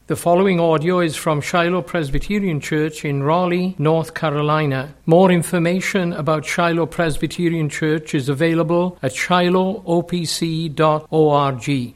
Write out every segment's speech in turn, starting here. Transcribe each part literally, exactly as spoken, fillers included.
The following audio is from Shiloh Presbyterian Church in Raleigh, North Carolina. More information about Shiloh Presbyterian Church is available at shiloh o p c dot org.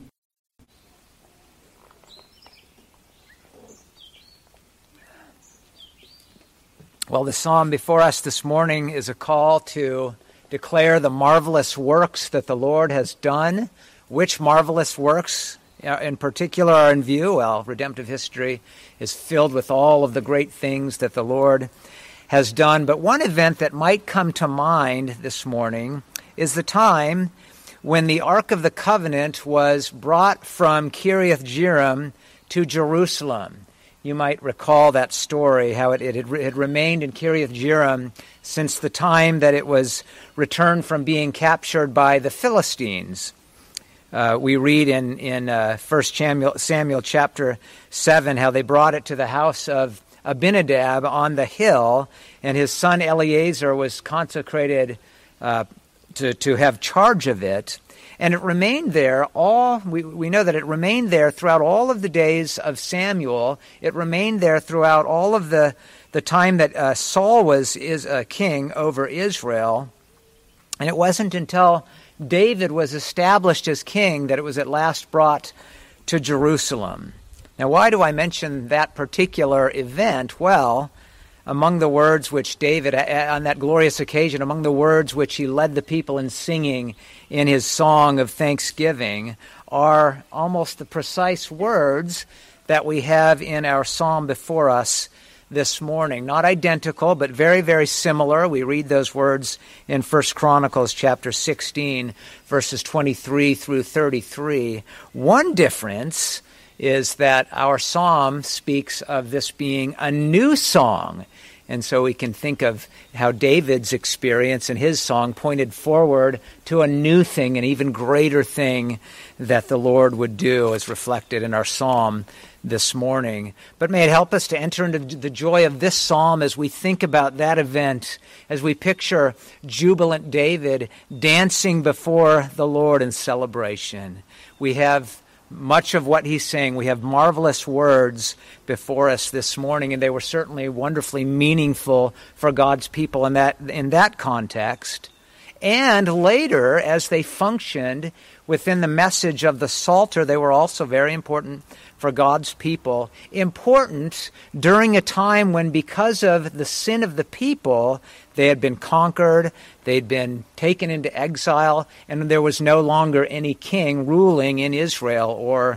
Well, the psalm before us this morning is a call to declare the marvelous works that the Lord has done. Which marvelous works in particular are in view? Well, redemptive history is filled with all of the great things that the Lord has done. But one event that might come to mind this morning is the time when the Ark of the Covenant was brought from Kiriath Jearim to Jerusalem. You might recall that story, how it, it, had, it had remained in Kiriath Jearim since the time that it was returned from being captured by the Philistines. Uh, we read in, in uh, First Samuel, Samuel chapter seven how they brought it to the house of Abinadab on the hill, and his son Eleazar was consecrated uh, to, to have charge of it. And it remained there all, we, we know that it remained there throughout all of the days of Samuel. It remained there throughout all of the, the time that uh, Saul was is a king over Israel. And it wasn't until David was established as king that it was at last brought to Jerusalem. Now, why do I mention that particular event? Well, among the words which David, on that glorious occasion, among the words which he led the people in singing in his song of thanksgiving, are almost the precise words that we have in our psalm before us this morning. Not identical, but very, very similar. We read those words in First Chronicles chapter sixteen, verses twenty-three through thirty-three. One difference is that our psalm speaks of this being a new song. And so we can think of how David's experience and his song pointed forward to a new thing, an even greater thing that the Lord would do, as reflected in our psalm this morning. But may it help us to enter into the joy of this psalm as we think about that event, as we picture jubilant David dancing before the Lord in celebration. We have much of what he's saying. We have marvelous words before us this morning, and they were certainly wonderfully meaningful for God's people in that in that context. And later, as they functioned within the message of the Psalter, they were also very important for God's people. Important during a time when, because of the sin of the people, they had been conquered, they'd been taken into exile, and there was no longer any king ruling in Israel or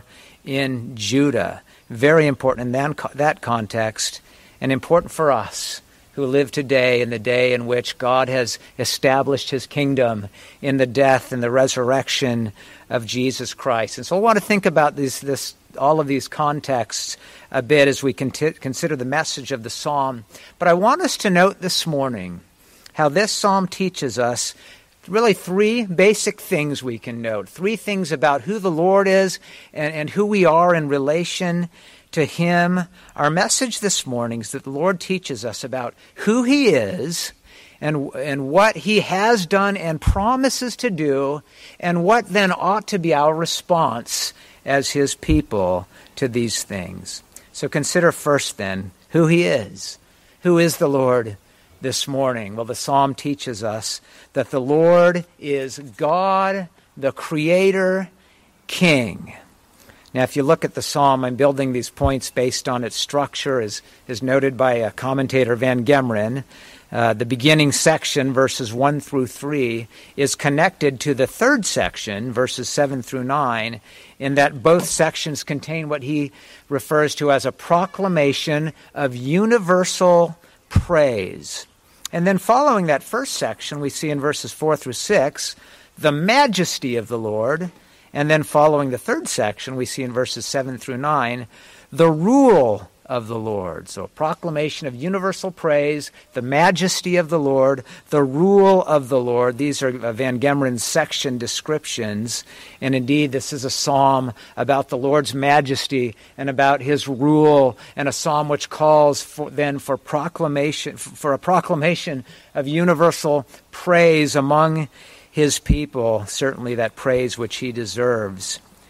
in Judah. Very important in that, that context, and important for us who live today in the day in which God has established his kingdom in the death and the resurrection of Jesus Christ. And so I want to think about these, this, all of these contexts a bit as we conti- consider the message of the psalm. But I want us to note this morning how this psalm teaches us really three basic things we can note. Three things about who the Lord is and, and who we are in relation to him. Our message this morning is that the Lord teaches us about who he is and, and what he has done and promises to do, and what then ought to be our response as his people to these things. So consider first then who he is. Who is the Lord this morning? Well, the psalm teaches us that the Lord is God, the Creator, King. Now, if you look at the psalm, I'm building these points based on its structure, as is noted by a commentator, Van Gemeren. Uh, the beginning section, verses one through three, is connected to the third section, verses seven through nine, in that both sections contain what he refers to as a proclamation of universal praise. And then following that first section, we see in verses four through six, the majesty of the Lord. And then following the third section, we see in verses seven through nine, the rule of the Lord. So a proclamation of universal praise, the majesty of the Lord, the rule of the Lord. These are Van Gemeren's section descriptions. And indeed, this is a psalm about the Lord's majesty and about his rule, and a psalm which calls for, then for proclamation, for a proclamation of universal praise among his people, certainly that praise which he deserves.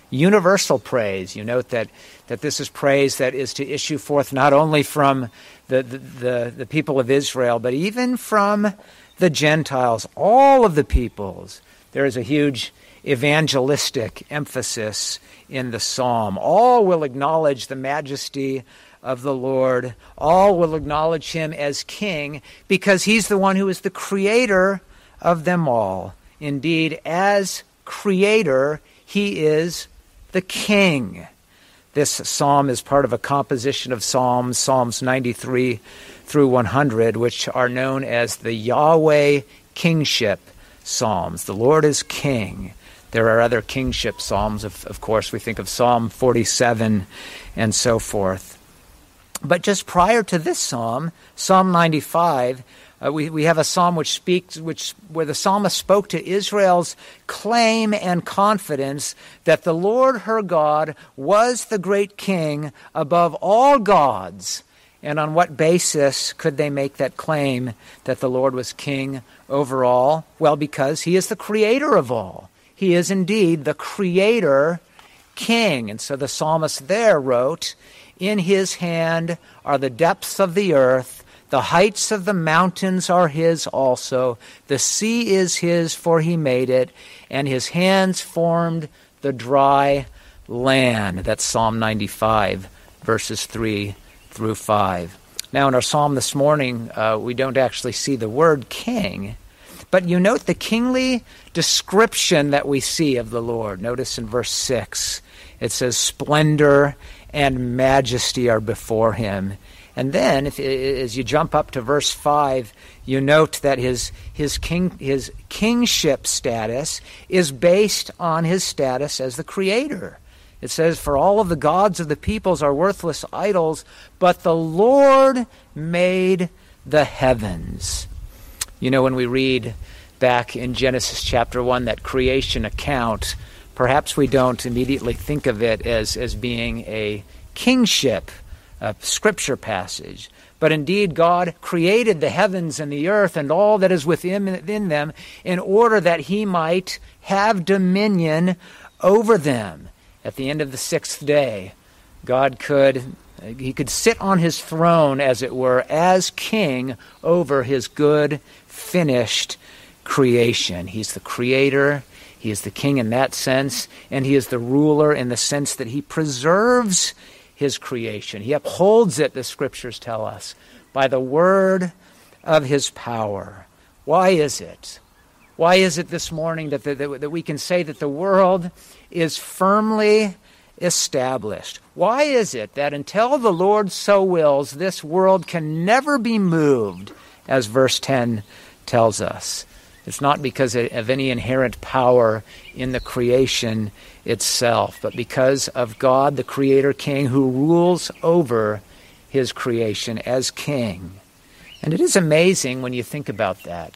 universal praise. You note that, that this is praise that is to issue forth not only from the, the, the, the people of Israel, but even from the Gentiles, all of the peoples. There is a huge evangelistic emphasis in the psalm. All will acknowledge the majesty of the Lord. All will acknowledge him as king because he's the one who is the creator of them all. Indeed, as creator, he is the king. This psalm is part of a composition of psalms, Psalms ninety-three through one hundred, which are known as the Yahweh kingship psalms. The Lord is king. There are other kingship psalms. Of, of course, we think of Psalm forty-seven and so forth. But just prior to this psalm, Psalm ninety-five, uh, we, we have a psalm which speaks, which where the psalmist spoke to Israel's claim and confidence that the Lord her God was the great king above all gods. And on what basis could they make that claim that the Lord was king over all? Well, because he is the creator of all. He is indeed the creator king. And so the psalmist there wrote, "In his hand are the depths of the earth, the heights of the mountains are his also. The sea is his, for he made it, and his hands formed the dry land." That's Psalm ninety-five, verses three through five. Now in our psalm this morning, uh, we don't actually see the word king, but you note the kingly description that we see of the Lord. Notice in verse six, it says, "Splendor and majesty are before him." And then, if, as you jump up to verse five, you note that his his king his kingship status is based on his status as the creator. It says, "For all of the gods of the peoples are worthless idols, but the Lord made the heavens." You know, when we read back in Genesis chapter one, that creation account, perhaps we don't immediately think of it as, as being a kingship a scripture passage. But indeed, God created the heavens and the earth and all that is within, within them in order that he might have dominion over them. At the end of the sixth day, God could he could sit on his throne, as it were, as king over his good, finished creation. He's the creator. He is the king in that sense, and he is the ruler in the sense that he preserves his creation. He upholds it, the scriptures tell us, by the word of his power. Why is it? Why is it this morning that, the, that, that we can say that the world is firmly established? Why is it that until the Lord so wills, this world can never be moved, as verse ten tells us? It's not because of any inherent power in the creation itself, but because of God, the Creator King, who rules over his creation as king. And it is amazing when you think about that.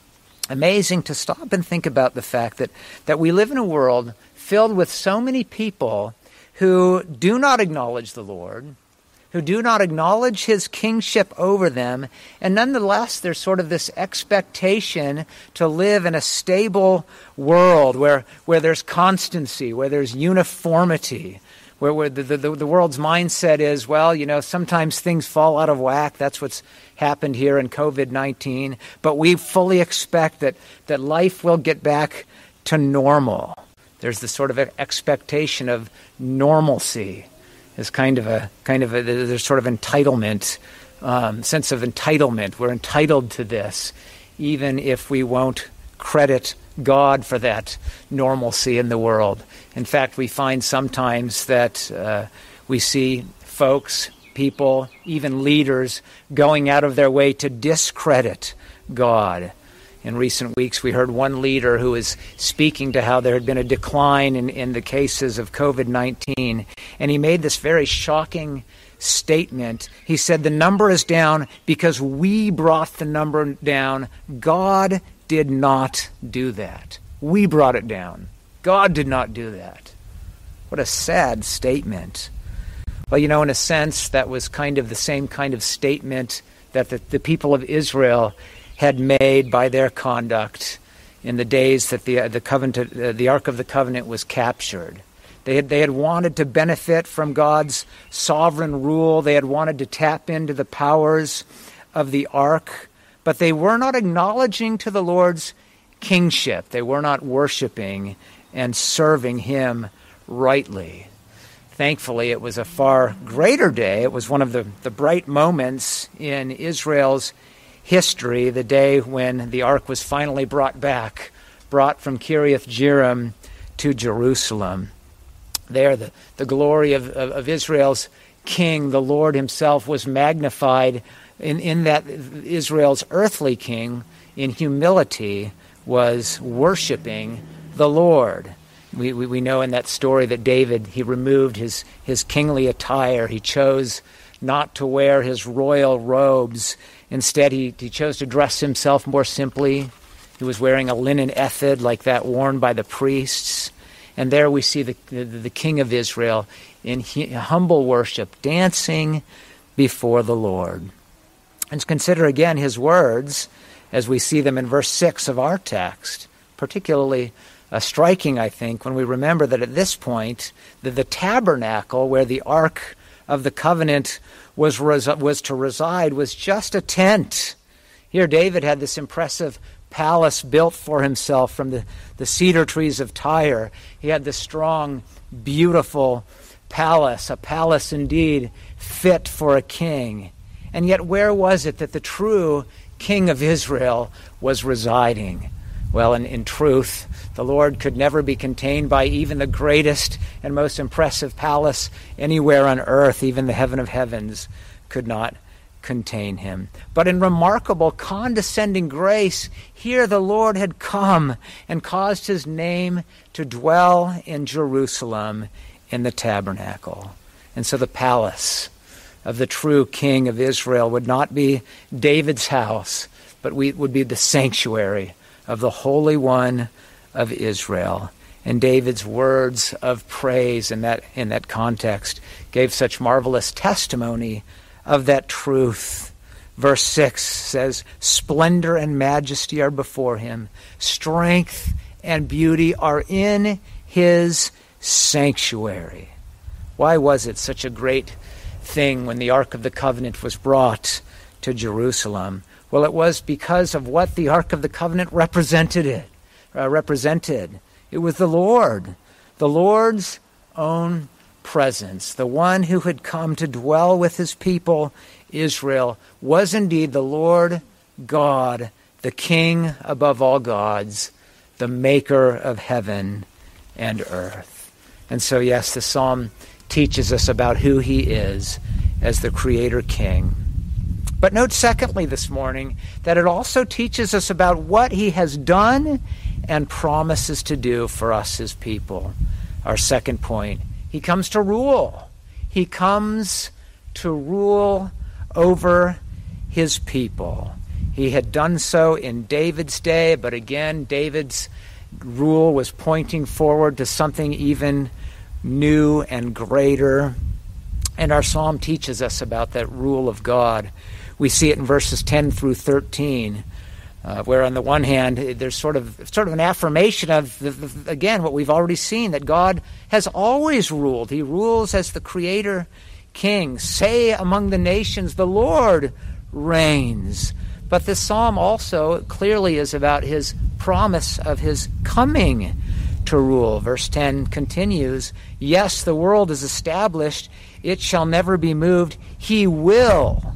Amazing to stop and think about the fact that, that we live in a world filled with so many people who do not acknowledge the Lord, who do not acknowledge his kingship over them, and nonetheless there's sort of this expectation to live in a stable world where, where there's constancy, where there's uniformity, where, where the, the, the world's mindset is, well, you know, sometimes things fall out of whack. That's what's happened here in covid nineteen, but we fully expect that, that life will get back to normal. There's this sort of expectation of normalcy. Is kind of a kind of a there's sort of entitlement, um, sense of entitlement. We're entitled to this, even if we won't credit God for that normalcy in the world. In fact, we find sometimes that uh, we see folks, people, even leaders going out of their way to discredit God. In recent weeks, we heard one leader who was speaking to how there had been a decline in, in the cases of covid nineteen, and he made this very shocking statement. He said, "The number is down because we brought the number down. God did not do that. We brought it down. God did not do that." What a sad statement. Well, you know, in a sense, that was kind of the same kind of statement that the, the people of Israel had made by their conduct in the days that the uh, the covenant, uh, the Ark of the Covenant was captured. They had, they had wanted to benefit from God's sovereign rule. They had wanted to tap into the powers of the ark, but they were not acknowledging to the Lord's kingship. They were not worshiping and serving him rightly. Thankfully, it was a far greater day. It was one of the, the bright moments in Israel's history, the day when the ark was finally brought back, brought from Kiriath Jearim to Jerusalem. There, the, the glory of, of, of Israel's king, the Lord himself, was magnified in, in that Israel's earthly king, in humility, was worshiping the Lord. We, we we know in that story that David, he removed his, his kingly attire. He chose not to wear his royal robes. Instead, he, he chose to dress himself more simply. He was wearing a linen ephod like that worn by the priests. And there we see the, the, the king of Israel in humble worship, dancing before the Lord. And consider again his words as we see them in verse six of our text, particularly uh, striking, I think, when we remember that at this point, the, the tabernacle where the Ark of the Covenant was, res- was to reside was just a tent. Here David had this impressive palace built for himself from the, the cedar trees of Tyre. He had this strong, beautiful palace, a palace indeed fit for a king. And yet where was it that the true King of Israel was residing? Well, in, in truth, the Lord could never be contained by even the greatest and most impressive palace anywhere on earth. Even the heaven of heavens could not contain him. But in remarkable condescending grace, here the Lord had come and caused his name to dwell in Jerusalem in the tabernacle. And so the palace of the true King of Israel would not be David's house, but we would be the sanctuary of the Holy One of Israel. And David's words of praise in that in that context gave such marvelous testimony of that truth. Verse six says, "Splendor and majesty are before him. Strength and beauty are in his sanctuary." Why was it such a great thing when the Ark of the Covenant was brought to Jerusalem? Well, it was because of what the Ark of the Covenant represented. It uh, represented. It was the Lord, the Lord's own presence. The one who had come to dwell with his people, Israel, was indeed the Lord God, the King above all gods, the maker of heaven and earth. And so, yes, the psalm teaches us about who he is as the Creator King. But note secondly this morning that it also teaches us about what he has done and promises to do for us, his people. Our second point, he comes to rule. He comes to rule over his people. He had done so in David's day, but again, David's rule was pointing forward to something even new and greater. And our psalm teaches us about that rule of God. We see it in verses ten through thirteen, uh, where on the one hand, there's sort of sort of an affirmation of, the, the, again, what we've already seen, that God has always ruled. He rules as the Creator King. Say among the nations, the Lord reigns. But this psalm also clearly is about his promise of his coming to rule. Verse ten continues, "Yes, the world is established. It shall never be moved. He will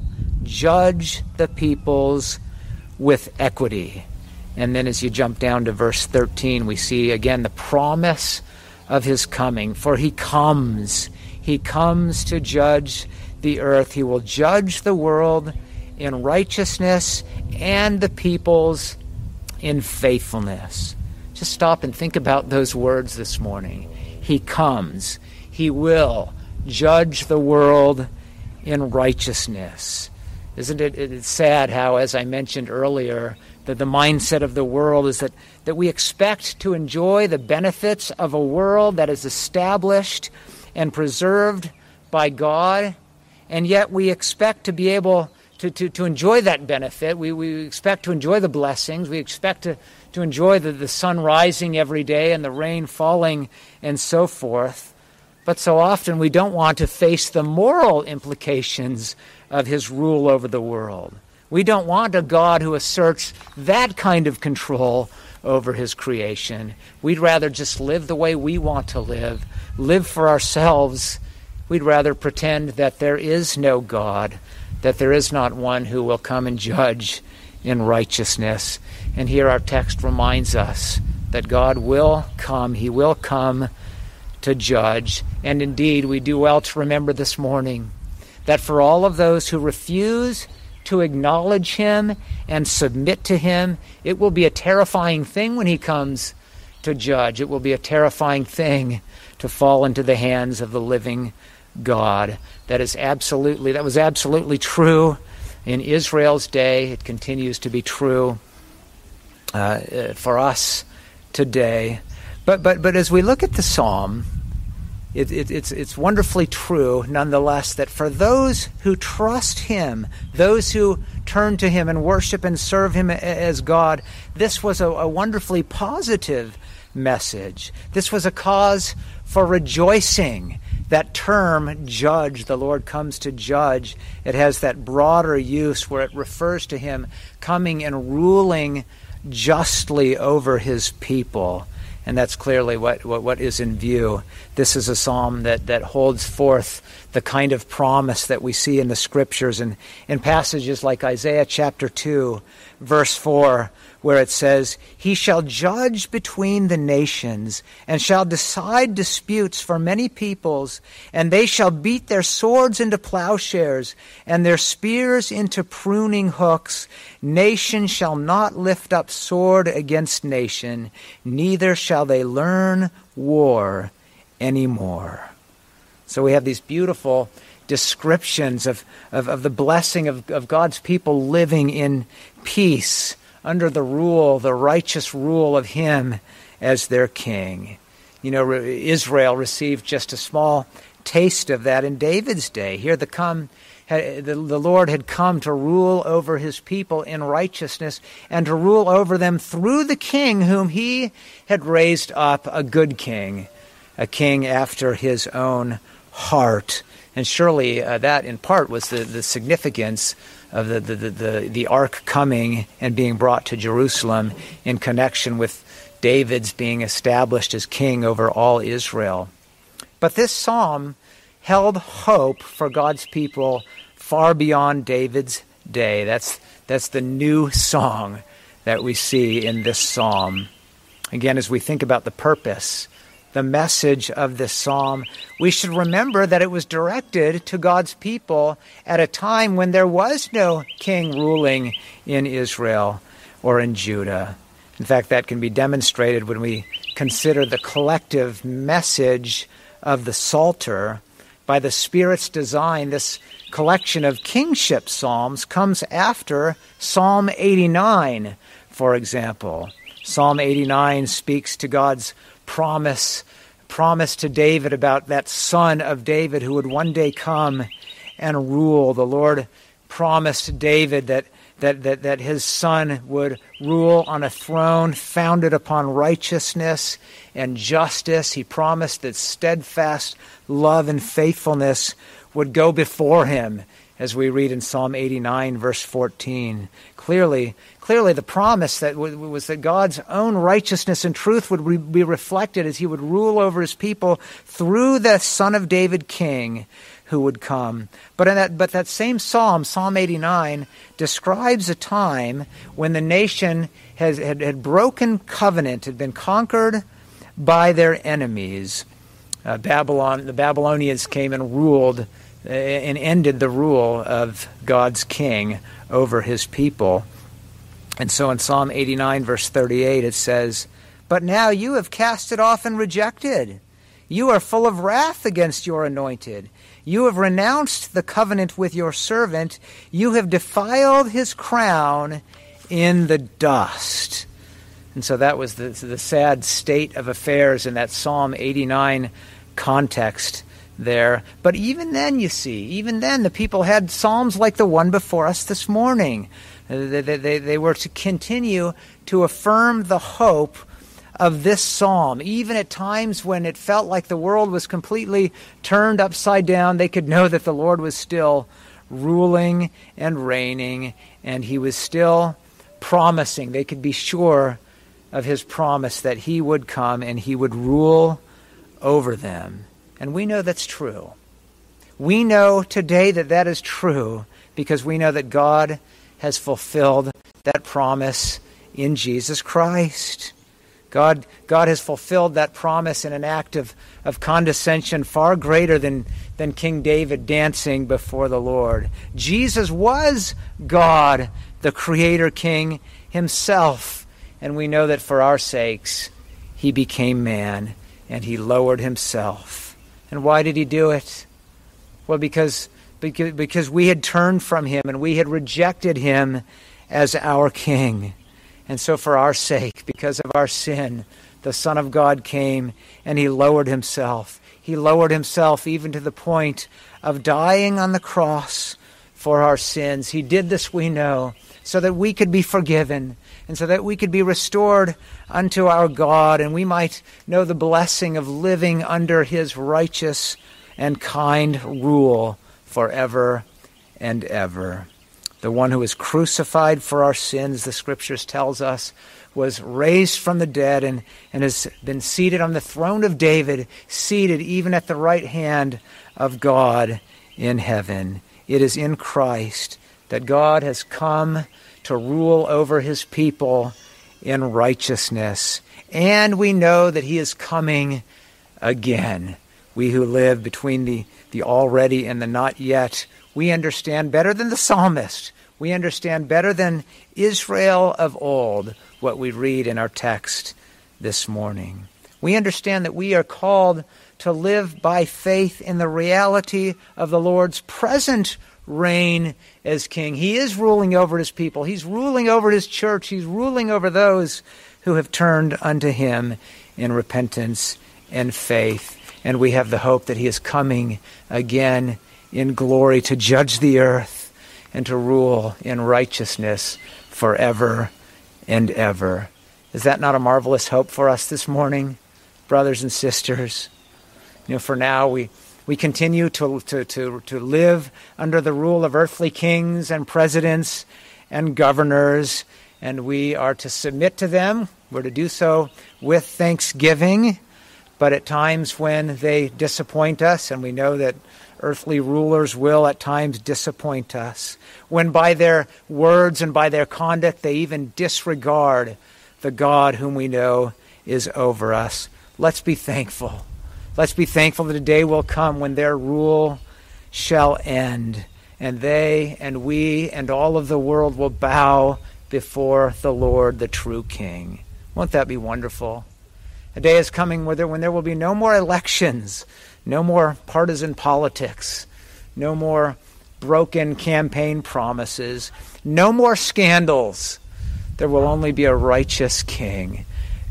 judge the peoples with equity." And then as you jump down to verse thirteen, we see again the promise of his coming. For he comes. He comes to judge the earth. He will judge the world in righteousness and the peoples in faithfulness. Just stop and think about those words this morning. He comes. He will judge the world in righteousness. Isn't it it's sad how, as I mentioned earlier, that the mindset of the world is that, that we expect to enjoy the benefits of a world that is established and preserved by God, and yet we expect to be able to, to, to enjoy that benefit. We, we expect to enjoy the blessings. We expect to, to enjoy the, the sun rising every day and the rain falling and so forth. But so often we don't want to face the moral implications of his rule over the world. We don't want a God who asserts that kind of control over his creation. We'd rather just live the way we want to live, live for ourselves. We'd rather pretend that there is no God, that there is not one who will come and judge in righteousness. And here our text reminds us that God will come. He will come to judge. And indeed, we do well to remember this morning that for all of those who refuse to acknowledge him and submit to him, it will be a terrifying thing when he comes to judge. It will be a terrifying thing to fall into the hands of the living God. That is absolutely, that was absolutely true in Israel's day. It continues to be true uh, for us today. But but but as we look at the psalm, it, it, it's it's wonderfully true, nonetheless, that for those who trust him, those who turn to him and worship and serve him as God, this was a, a wonderfully positive message. This was a cause for rejoicing. That term, judge, the Lord comes to judge, it has that broader use where it refers to him coming and ruling justly over his people. And that's clearly what, what, what is in view. This is a psalm that, that holds forth the kind of promise that we see in the Scriptures and in passages like Isaiah chapter two, verse four, where it says, "He shall judge between the nations and shall decide disputes for many peoples, and they shall beat their swords into plowshares and their spears into pruning hooks. Nation shall not lift up sword against nation, neither shall they learn war anymore." So we have these beautiful descriptions of, of, of the blessing of, of God's people living in peace under the rule, the righteous rule of him as their king. You know, Israel received just a small taste of that in David's day. Here the come, the, the Lord had come to rule over his people in righteousness and to rule over them through the king whom he had raised up, a good king, a king after his own heart. And surely uh, that in part was the, the significance of the, the, the, the ark coming and being brought to Jerusalem in connection with David's being established as king over all Israel. But this psalm held hope for God's people far beyond David's day. That's, that's the new song that we see in this psalm. Again, as we think about the purpose, the message of this psalm, we should remember that it was directed to God's people at a time when there was no king ruling in Israel or in Judah. In fact, that can be demonstrated when we consider the collective message of the Psalter. By the Spirit's design, this collection of kingship psalms comes after Psalm eighty-nine, for example. Psalm eighty-nine speaks to God's promise, promise to David about that son of David who would one day come and rule. The Lord promised David that that that, that his son would rule on a throne founded upon righteousness and justice. He promised that steadfast love and faithfulness would go before him, as we read in Psalm eighty-nine, verse fourteen. Clearly, clearly the promise that w- was that God's own righteousness and truth would re- be reflected as he would rule over his people through the Son of David King who would come. But in that, but that same psalm, Psalm eighty-nine, describes a time when the nation has had, had broken covenant, had been conquered by their enemies. Uh, Babylon, the Babylonians came and ruled and ended the rule of God's king over his people. And so in Psalm eighty-nine, verse thirty-eight, it says, "But now you have cast it off and rejected. You are full of wrath against your anointed. You have renounced the covenant with your servant. You have defiled his crown in the dust." And so that was the, the sad state of affairs in that Psalm eighty-nine context there. But even then, you see, even then the people had psalms like the one before us this morning. They, they, they, they were to continue to affirm the hope of this psalm, even at times when it felt like the world was completely turned upside down, they could know that the Lord was still ruling and reigning, and he was still promising. They could be sure of his promise that he would come and he would rule over them. And we know that's true. We know today that that is true because we know that God has fulfilled that promise in Jesus Christ. God, God has fulfilled that promise in an act of, of condescension far greater than, than King David dancing before the Lord. Jesus was God, the Creator King himself. And we know that for our sakes, he became man and he lowered himself. And why did he do it? Well, because, because, because we had turned from him and we had rejected him as our king. And so for our sake, because of our sin, the Son of God came and he lowered himself. He lowered himself even to the point of dying on the cross for our sins. He did this, we know, so that we could be forgiven and so that we could be restored unto our God and we might know the blessing of living under his righteous and kind rule forever and ever. The one who was crucified for our sins, the Scriptures tells us, was raised from the dead and, and has been seated on the throne of David, seated even at the right hand of God in heaven. It is in Christ that God has come to rule over his people in righteousness. And we know that he is coming again. We who live between the, the already and the not yet, we understand better than the psalmist. We understand better than Israel of old what we read in our text this morning. We understand that we are called to live by faith in the reality of the Lord's present reign as king. He is ruling over his people. He's ruling over his church. He's ruling over those who have turned unto him in repentance and faith. And we have the hope that he is coming again in glory to judge the earth and to rule in righteousness forever and ever. Is that not a marvelous hope for us this morning, brothers and sisters? You know, for now we, we continue to, to, to, to live under the rule of earthly kings and presidents and governors, and we are to submit to them. We're to do so with thanksgiving. But at times when they disappoint us, and we know that earthly rulers will at times disappoint us, when by their words and by their conduct they even disregard the God whom we know is over us, let's be thankful. Let's be thankful that a day will come when their rule shall end, and they and we and all of the world will bow before the Lord, the true King. Won't that be wonderful? A day is coming where there, when there will be no more elections, no more partisan politics, no more broken campaign promises, no more scandals. There will only be a righteous King,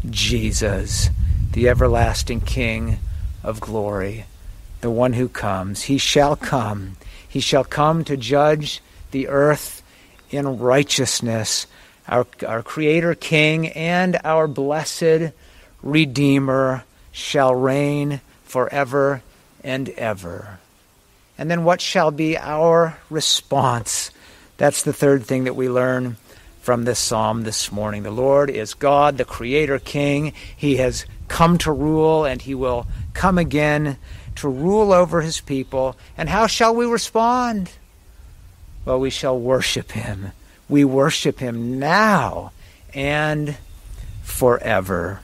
Jesus, the everlasting King of glory, the one who comes. He shall come. He shall come to judge the earth in righteousness, our, our Creator King and our blessed Redeemer shall reign forever and ever. And then what shall be our response? That's the third thing that we learn from this psalm this morning. The Lord is God, the Creator King. He has come to rule, and he will come again to rule over his people. And how shall we respond? Well, we shall worship him. We worship him now and forever.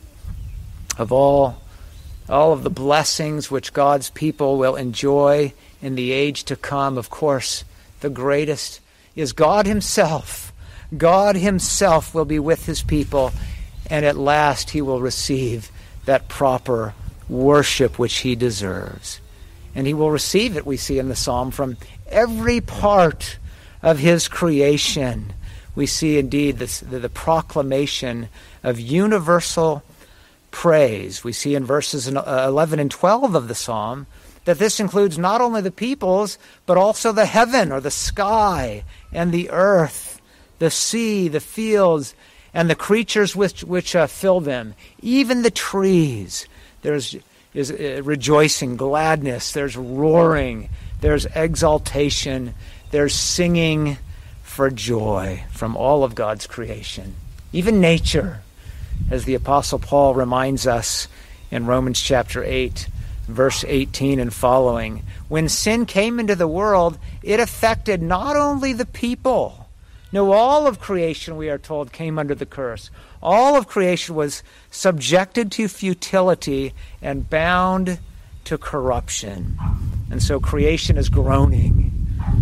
Of all, all of the blessings which God's people will enjoy in the age to come, of course, the greatest is God himself. God himself will be with his people, and at last he will receive that proper worship which he deserves. And he will receive it, we see in the psalm, from every part of his creation. We see indeed this, the, the proclamation of universal praise. We see in verses eleven and twelve of the psalm that this includes not only the peoples, but also the heaven or the sky and the earth, the sea, the fields, and the creatures which, which uh, fill them, even the trees. There's is uh, rejoicing, gladness, there's roaring, there's exaltation, there's singing for joy from all of God's creation. Even nature, as the Apostle Paul reminds us in Romans chapter eight, verse eighteen and following. When sin came into the world, it affected not only the people. No, all of creation, we are told, came under the curse. All of creation was subjected to futility and bound to corruption. And so creation is groaning.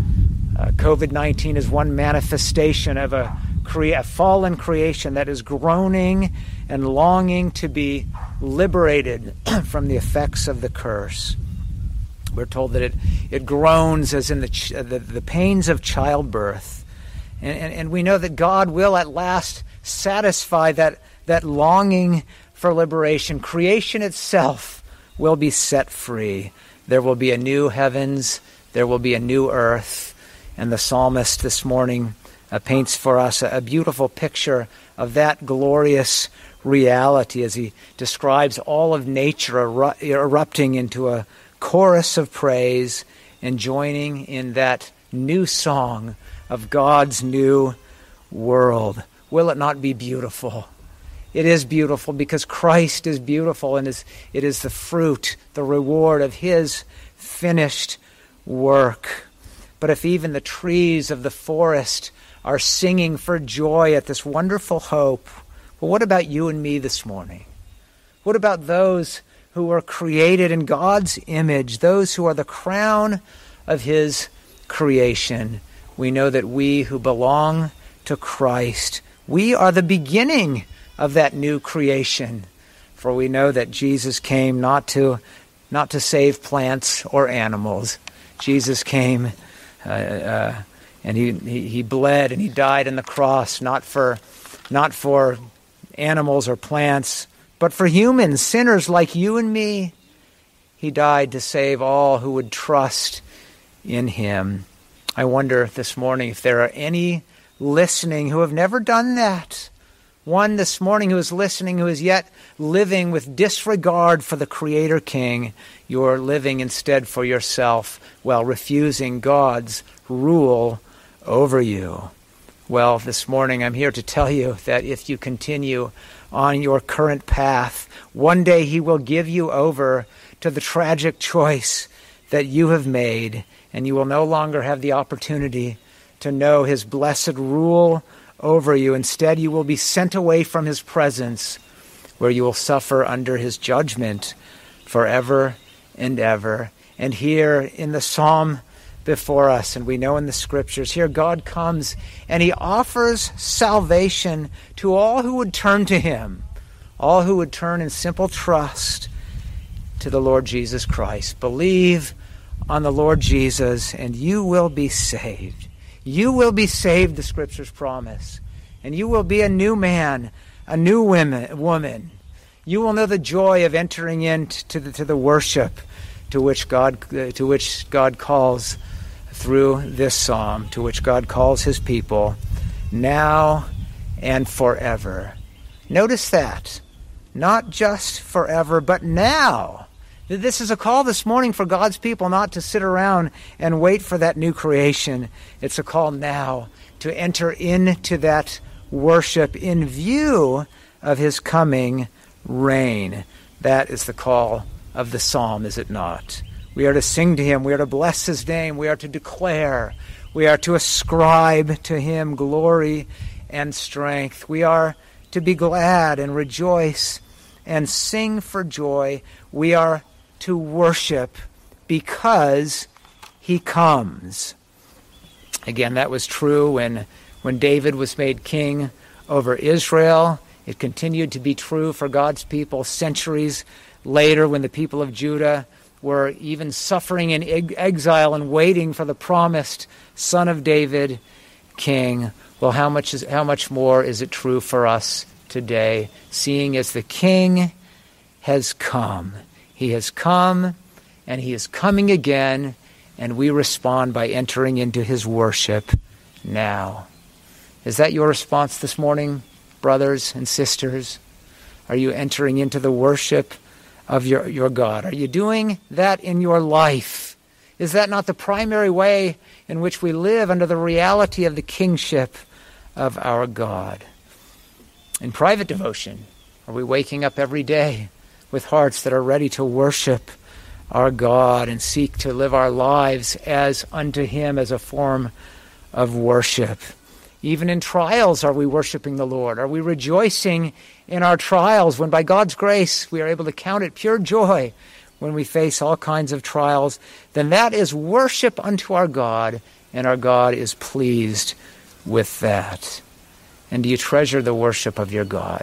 Uh, covid nineteen is one manifestation of a, crea- a fallen creation that is groaning and longing to be liberated from the effects of the curse. We're told that it, it groans as in the, ch- the, the pains of childbirth. And, and, and we know that God will at last satisfy that, that longing for liberation. Creation itself will be set free. There will be a new heavens. There will be a new earth. And the psalmist this morning uh, paints for us a, a beautiful picture of that glorious reality as he describes all of nature eru- erupting into a chorus of praise and joining in that new song of God's new world. Will it not be beautiful? It is beautiful because Christ is beautiful, and is, it is the fruit, the reward of his finished work. But if even the trees of the forest are singing for joy at this wonderful hope, well, what about you and me this morning? What about those who are created in God's image, those who are the crown of his creation? We know that we who belong to Christ, we are the beginning of that new creation. For we know that Jesus came not to not to save plants or animals. Jesus came uh, uh, and he, he he bled and he died on the cross, not for not for animals or plants, but for humans, sinners like you and me. He died to save all who would trust in him. I wonder this morning if there are any listening who have never done that. One this morning who is listening who is yet living with disregard for the Creator King. You're living instead for yourself while refusing God's rule over you. Well, this morning I'm here to tell you that if you continue on your current path, one day he will give you over to the tragic choice that you have made, and you will no longer have the opportunity to know his blessed rule over you. Instead, you will be sent away from his presence, where you will suffer under his judgment forever and ever. And here in the psalm before us, and we know in the scriptures, here God comes and he offers salvation to all who would turn to him, all who would turn in simple trust to the Lord Jesus Christ. Believe on the Lord Jesus and you will be saved. You will be saved, the scriptures promise. And you will be a new man, a new woman. woman. You will know the joy of entering into the, to the worship to which God uh, to which God calls through this psalm, to which God calls his people now and forever. Notice that. Not just forever, but now. This is a call this morning for God's people not to sit around and wait for that new creation. It's a call now to enter into that worship in view of his coming reign. That is the call of the psalm, is it not? We are to sing to him. We are to bless his name. We are to declare. We are to ascribe to him glory and strength. We are to be glad and rejoice and sing for joy. We are to worship because he comes. Again, that was true when, when David was made king over Israel. It continued to be true for God's people centuries later when the people of Judah were even suffering in exile and waiting for the promised Son of David, king. Well, how much is how much more is it true for us today, seeing as the King has come. He has come, and he is coming again, and we respond by entering into his worship now. Is that your response this morning? brothers and sisters? Are you entering into the worship of your, your God? Are you doing that in your life? Is that not the primary way in which we live under the reality of the kingship of our God? In private devotion, are we waking up every day with hearts that are ready to worship our God and seek to live our lives as unto him as a form of worship? Even in trials, are we worshiping the Lord? Are we rejoicing in our trials when by God's grace we are able to count it pure joy when we face all kinds of trials? Then that is worship unto our God, and our God is pleased with that. And do you treasure the worship of your God?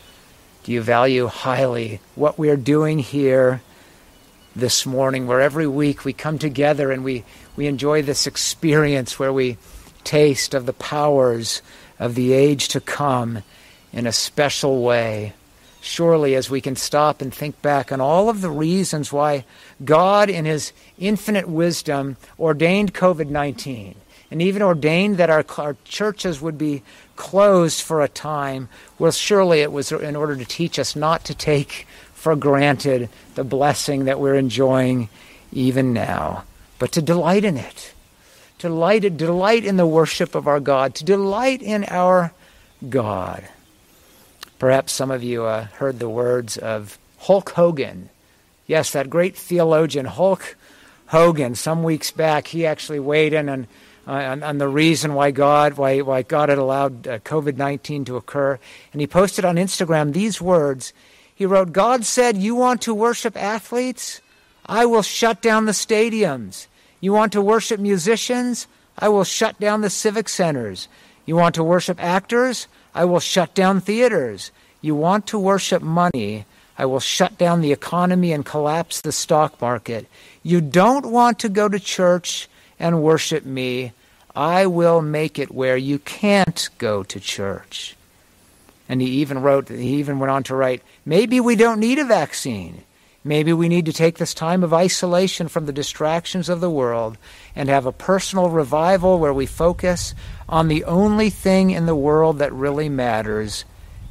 Do you value highly what we are doing here this morning, where every week we come together and we, we enjoy this experience where we taste of the powers of the age to come in a special way? Surely, as we can stop and think back on all of the reasons why God in his infinite wisdom ordained covid nineteen, and even ordained that our, our churches would be closed for a time, well, surely it was in order to teach us not to take for granted the blessing that we're enjoying even now, but to delight in it. To delight, to delight in the worship of our God, to delight in our God. Perhaps some of you uh, heard the words of Hulk Hogan. Yes, that great theologian, Hulk Hogan. Some weeks back, he actually weighed in on, on, on the reason why God, why, why God had allowed uh, covid nineteen to occur. And he posted on Instagram these words. He wrote, "God said, you want to worship athletes? I will shut down the stadiums. You want to worship musicians? I will shut down the civic centers. You want to worship actors? I will shut down theaters. You want to worship money? I will shut down the economy and collapse the stock market. You don't want to go to church and worship me? I will make it where you can't go to church." And he even wrote, he even went on to write, maybe we don't need a vaccine. Maybe we need to take this time of isolation from the distractions of the world and have a personal revival where we focus on the only thing in the world that really matters,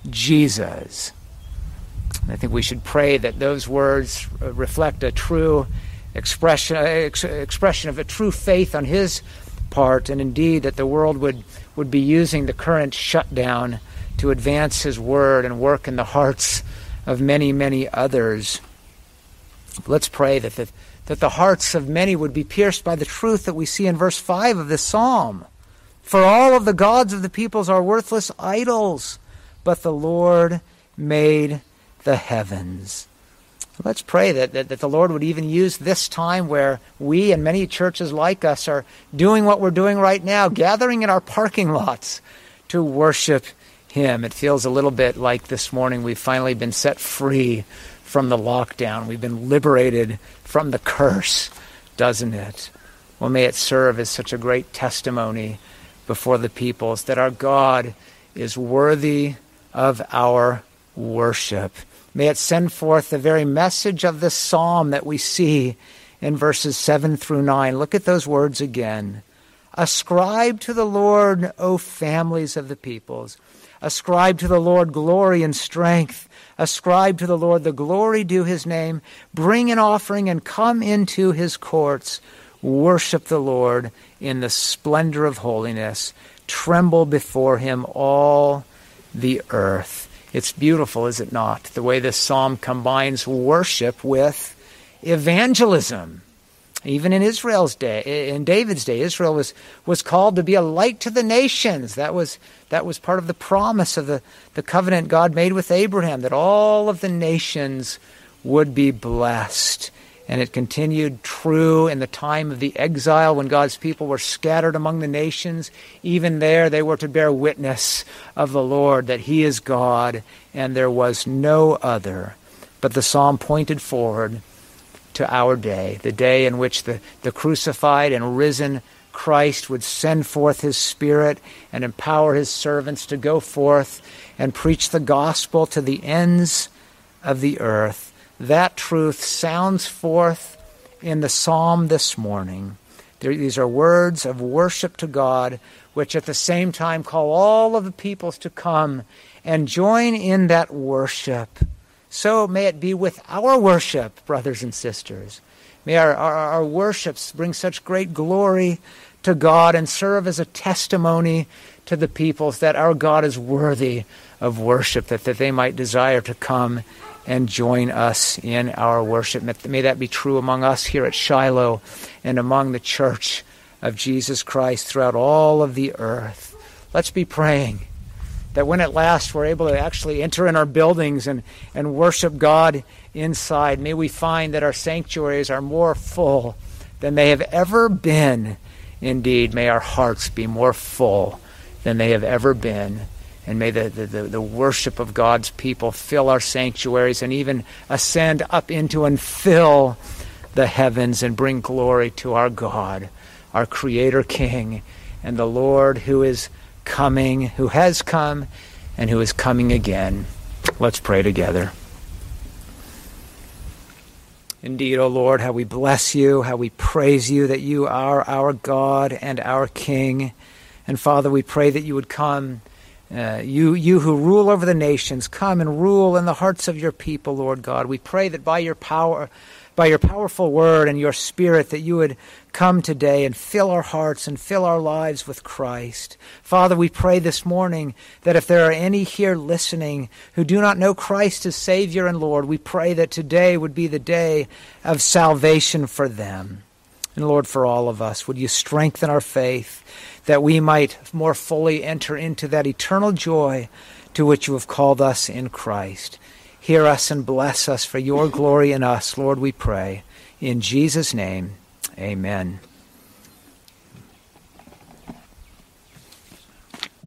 Jesus. I think we should pray that those words reflect a true expression, ex- expression of a true faith on his part, and indeed that the world would, would be using the current shutdown to advance his word and work in the hearts of many, many others. Let's pray that the, that the hearts of many would be pierced by the truth that we see in verse five of this psalm. For all of the gods of the peoples are worthless idols, but the Lord made the heavens. Let's pray that, that, that the Lord would even use this time where we and many churches like us are doing what we're doing right now, gathering in our parking lots to worship him. It feels a little bit like this morning we've finally been set free from the lockdown. We've been liberated from the curse, doesn't it? Well, may it serve as such a great testimony before the peoples that our God is worthy of our worship. May it send forth the very message of this psalm that we see in verses seven through nine. Look at those words again. Ascribe to the Lord, O families of the peoples. Ascribe to the Lord glory and strength. Ascribe to the Lord the glory due his name. Bring an offering and come into his courts. Worship the Lord in the splendor of holiness. Tremble before him, all the earth. It's beautiful, is it not? The way this psalm combines worship with evangelism. Even in Israel's day, in David's day, Israel was, was called to be a light to the nations. That was that was part of the promise of the, the covenant God made with Abraham, that all of the nations would be blessed. And it continued true in the time of the exile when God's people were scattered among the nations. Even there they were to bear witness of the Lord, that he is God and there was no other. But the psalm pointed forward to our day, the day in which the, the crucified and risen Christ would send forth his Spirit and empower his servants to go forth and preach the gospel to the ends of the earth. That truth sounds forth in the psalm this morning. There, these are words of worship to God, which at the same time call all of the peoples to come and join in that worship. So may it be with our worship, brothers and sisters. May our, our, our worships bring such great glory to God and serve as a testimony to the peoples that our God is worthy of worship, that, that they might desire to come and join us in our worship. May that be true among us here at Shiloh and among the church of Jesus Christ throughout all of the earth. Let's be praying that when at last we're able to actually enter in our buildings and, and worship God inside, may we find that our sanctuaries are more full than they have ever been. Indeed, may our hearts be more full than they have ever been. And may the, the, the, the worship of God's people fill our sanctuaries and even ascend up into and fill the heavens and bring glory to our God, our Creator King, and the Lord who is coming, who has come, and who is coming again. Let's pray together. Indeed, O Lord, how we bless you, how we praise you, that you are our God and our King. And Father, we pray that you would come, uh, you, you who rule over the nations, come and rule in the hearts of your people, Lord God. We pray that by your power, by your powerful word and your Spirit, that you would come today and fill our hearts and fill our lives with Christ. Father, we pray this morning that if there are any here listening who do not know Christ as Savior and Lord, we pray that today would be the day of salvation for them. And Lord, for all of us, would you strengthen our faith that we might more fully enter into that eternal joy to which you have called us in Christ. Hear us and bless us for your glory in us, Lord, we pray. In Jesus' name, amen.